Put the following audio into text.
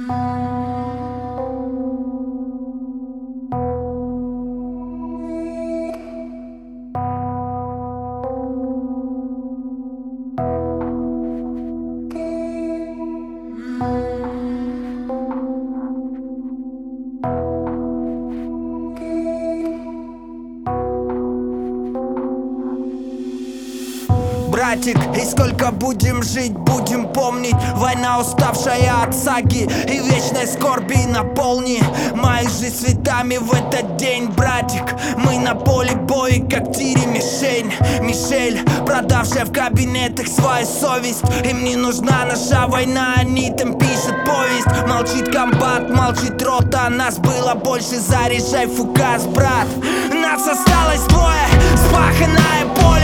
Братик, и сколько будем жить, будем помнить. Война, уставшая от саги и вечной скорби. Наполни моих жизнь цветами в этот день. Братик, мы на поле боя, как тире мишень. Мишель, продавшая в кабинетах свою совесть. Им не нужна наша война, они там пишут повесть. Молчит комбат, молчит рота, нас было больше, заряжай фугас, брат. Нас осталось двое, спаханное поле.